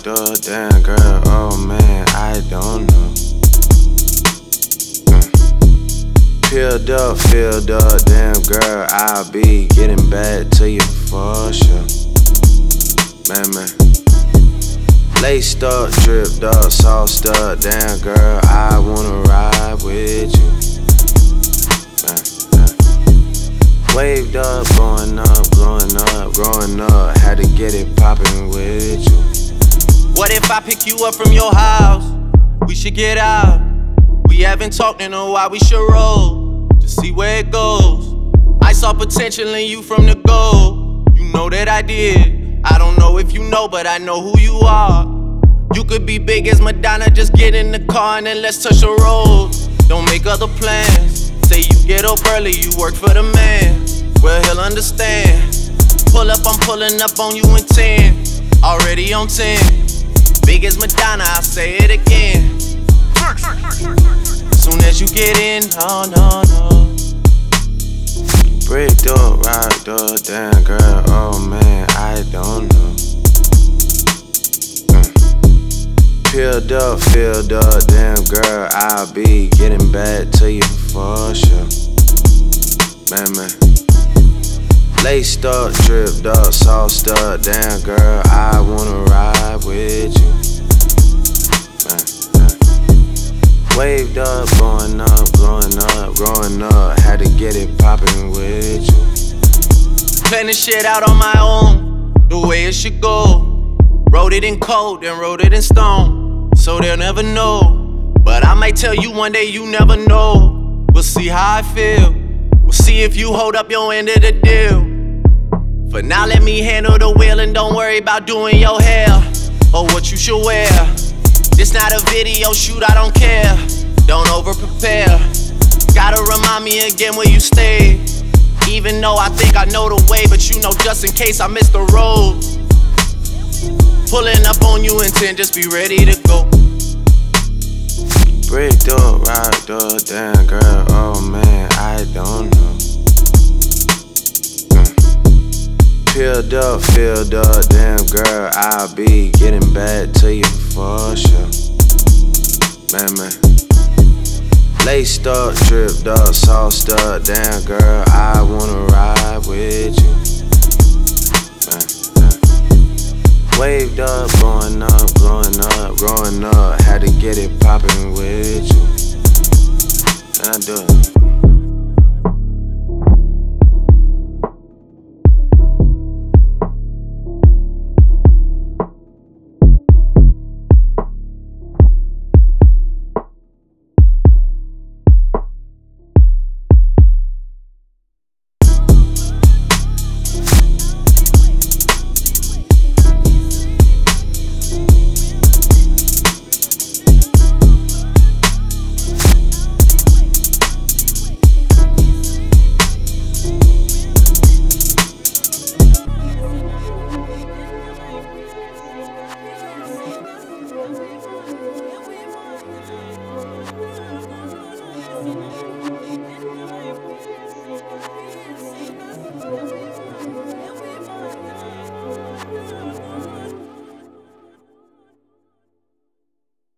the damn girl, oh man, I don't know. Peeled up, filled up, damn girl, I'll be getting back to you for sure. Man. Laced up, dripped up, sauced up, damn girl, I wanna ride with you. Waved up, blowing up, growing up, had to get it poppin' with you. What if I pick you up from your house? We should get out. We haven't talked in a while, we should roll. Just see where it goes. I saw potential in you from the go. You know that I did. I don't know if you know, but I know who you are. You could be big as Madonna, just get in the car and then let's touch the road. Don't make other plans. Say you get up early, you work for the man. Well, he'll understand. Pull up, I'm pulling up on you in 10. Already on 10. Big as Madonna, I'll say it again. Soon as you get in, no. Bricked up, rocked up, damn girl, oh man, I don't know. Peeled up, filled up, damn girl, I'll be getting back to you for sure. Man. Laced up, dripped up, sauced up, damn girl, I wanna ride with you. Waved up, blowing up, growing up, had to get it poppin' with you. Plan this shit out on my own, the way it should go. Wrote it in code, then wrote it in stone, so they'll never know. But I might tell you one day, you never know. We'll see how I feel, we'll see if you hold up your end of the deal. For now, let me handle the wheel and don't worry about doing your hair or what you should wear. This not a video shoot, I don't care. Don't over-prepare. Gotta remind me again where you stay. Even though I think I know the way, but you know just in case I miss the road. Pulling up on you in 10, just be ready to go. Bricked up, rocked up, damn girl, oh man, I don't know. Peeled up, filled up, damn girl, I'll be getting back to you for sure. Man. Laced up, dripped up, sauced up, damn girl, I wanna ride with you. Waved up, blowing up, growing up, had to get it poppin' with you. I do it.